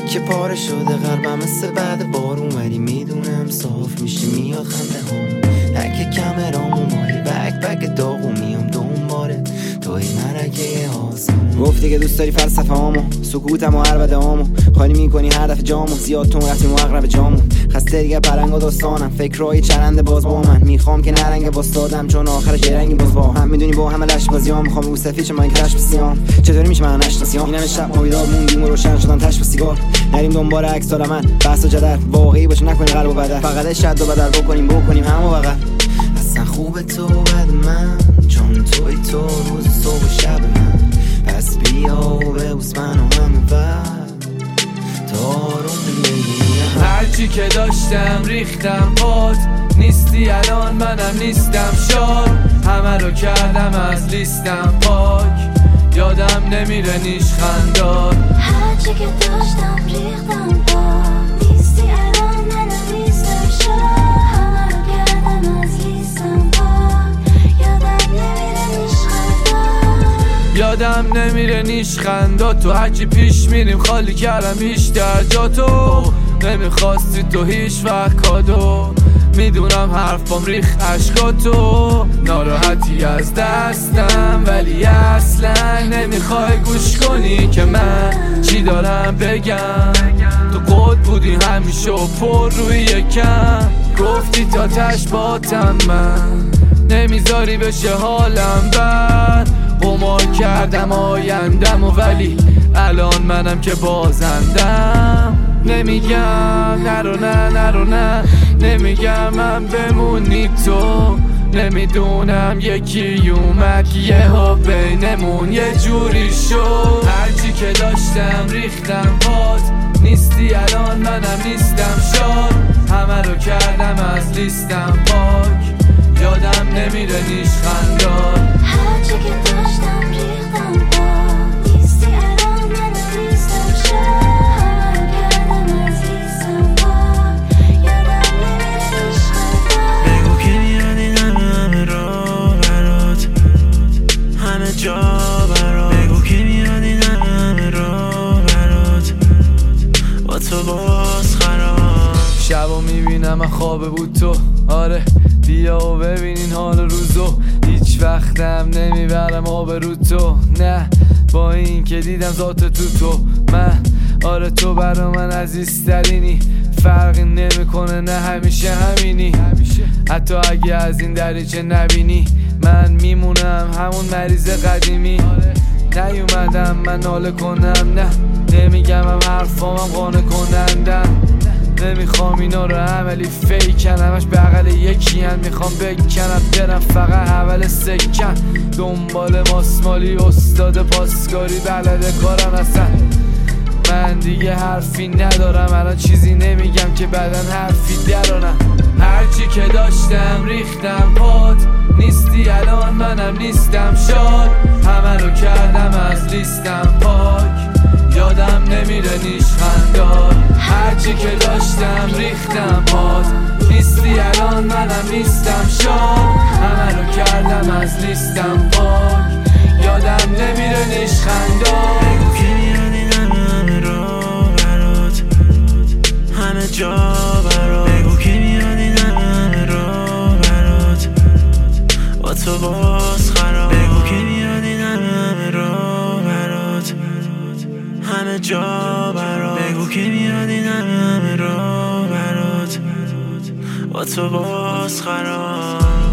که پاره شده قلبم مثل بعد بارون، ولی میدونم صاف میشه میاد خنده هم. هک کمرامو مایی بک داغو میام دنباله توی مرگه آسمون. گفتی که دوست داری فلسفه هامو، سکوتم و عربده هامو، خالی میکنی هر دفعه جامو، زیاد تون رفتیم و اقرب جامو. خسته دیگه پرنگ و داستانم، فکرهای چرنده باز با من، میخوام که نرنگ باستادم چون آخرش یه رنگی باز با هم. میدونی با همه لش بازیام، میخوام رو سفید چه من کش بسیام. چطوری میشه من نشناسیام؟ اینم شب ما بیدار موندیم و روشن شدن تش با سیگار. نریم دنبال عکس من بحث و جدل، واقعی باشه نکنیم قلب و بدل، فقط شد و بدل بکنیم همو فقط. اصلا خوبه تو بعد من، چون توی تو روز صبح و شب من. پس بیا و ببوس منو همه بعد تا آروم بگیم. هرچی که داشتم ریختم پات، نیستی الان منم نیستم شاد. همه رو کردم از لیستم پاک، یادم نمیره نیش خنداد. هرچی که داشتم ریختم پات، نیستی الان منم نیستم شاد. همه رو کردم از لیستم پاک، یادم نمیره نیش خنداد. تو هرچی پیش میریم خالی کردم بیشتر جا تو. نمیخواستی تو هیچ وقت کادو، میدونم حرفام ریخ عشقاتو. ناراحتی از دستم ولی اصلا نمیخوای گوش کنی که من چی دارم بگم. تو قد بودی همیشه و پر روی یکم، گفتی تا تش باتم من، نمیذاری بشه حالم بد. قمار کردم آیندم و ولی الان منم که بازندم. نمیگم نرو نمیگم من بمونی تو. نمیدونم یکی اومد یه ها بینمون یه جوری شد. هرچی که داشتم ریختم پات، نیستی الان منم نیستم شاد. همه رو کردم از لیستم پاک، یادم نمیره نیش خنداد. هرچی که داشتم ریختم پات، نیستی الان منم نیستم شاد. همه رو کردم از لیستم پاک، یادم نمیره نیش خنداد. بگو که میادین همه را برات، همه جا برات. بگو که میادین همه را برات، با تو باز خراب. شبا میبینم من خوابه بود تو، آره بیا و ببینین حال روزو. هیچ وقتم نمیبرم آب رو تو، نه با این که دیدم ذات تو من. آره تو برا من عزیزترینی، فرقی نمیکنه نه همیشه همینی. حتی اگه از این دریچه نبینی من میمونم همون مریض قدیمی. نیومدم من ناله کنم، نه نمیگم هم حرفامم قانع کنندم. نمیخوام اینا رو عملی فیکن، همش بغل یکی هم میخوام بکنم برم فقط اول سکن. دنبال ماسمالی استاد پاسکاری بلده کارم اصلا. من دیگه حرفی ندارم الان، چیزی نمیگم که بعدن حرفی درانم. هرچی که داشتم ریختم پات، نیستی الان منم نیستم شاد. همه رو کردم از لیستم پاک، یادم نمیره نیش خنداد. هرچی که داشتم ریختم پات، نیستی الان منم نیستم شاد. همه رو کردم از لیستم پاک، یادم نمیره نیش خنداد. بگو که میادین همه را برات، همه جا برات. بگو که میادین همه را برات، با تو باز خراب. بگو که میادین همه را برات، همه جا برات. بگو که میادین همه را برات، با تو باز خراب.